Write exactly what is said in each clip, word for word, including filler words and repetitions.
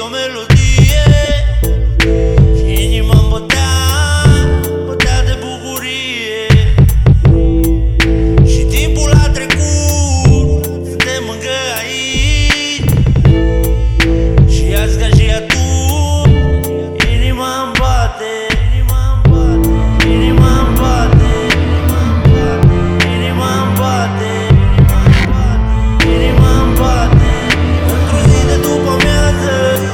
o melodie și inima-mi bătea, bătea de bucurie. Și timpul a trecut, suntem încă aici. Și azi ca și atunci, inima-mi bate, inima-mi bate, inima-mi bate, inima-mi bate, inima-mi bate. Într-o zi de după amiază,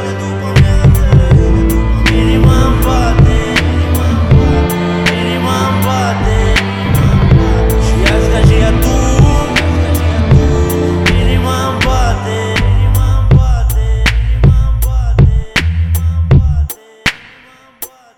inima-mi bate, inima-mi bate. Și azi ca și atunci, inima-mi bate, inima-mi bate, inima-mi bate, inima-mi bate, inima-mi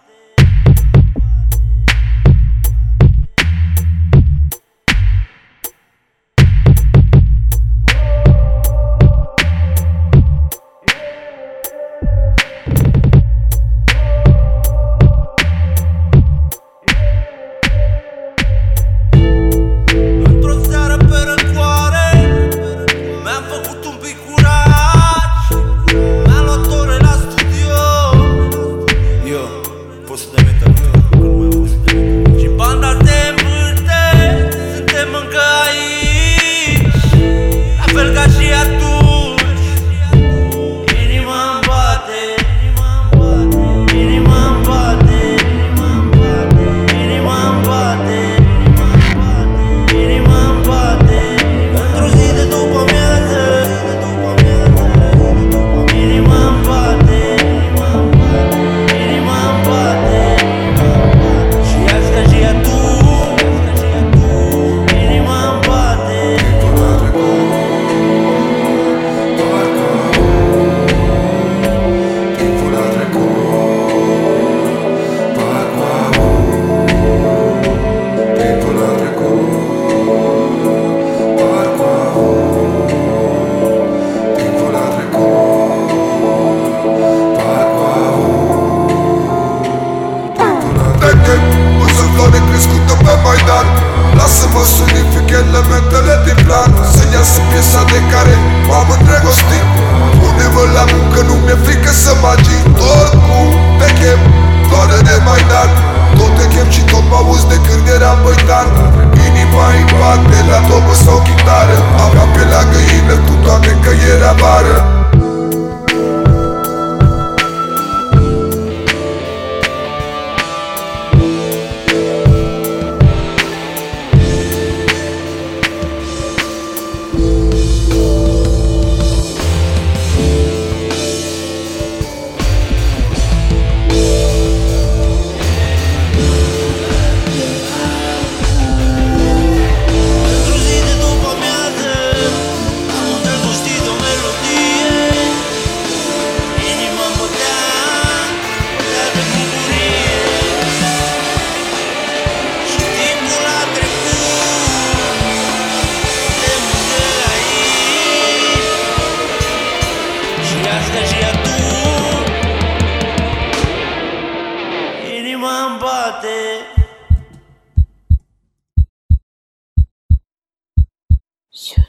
într-o seară pe răcoare, mi-am făcut un pic curaj, mi-am luat ore la studio. Yo, poți să dai metal, că nu mai pot să dai metal. Și banda se învârte, suntem încă aici, la fel ca și atunci. Inima-mi bate, inima-mi bate, inima-mi bate, inima-mi bate. Într-o zi de după amiază, inima-mi bate, inima-mi bate. Și azi ca și atunci, inima-mi bate. Timpul a trecut, parcă aud. Timpul a trecut, parcă aud. Timpul a trecut, parcă aud. Timpul a trecut. O să floare crescută pe Maidan. Lasă-mă să unific elementele din plan, să-mi iasă piesa de care m-am îndrăgostit. Pune-mă la muncă, nu mi-e frică să mă agit. Oricum te chem, floare de Maidan. Tot te chem și tot mă auzi de când eram băitan. Inima-i bate la dobă sau chitară, aveam pielea găină cu toate că era vară. Într-o zi de după amiază, am îndrăgostit o melodie. Inima-mi bătea, bătea de bucurie. Și timpul a trecut, suntem încă aici. Și azi ca și atunci, inima-mi bate.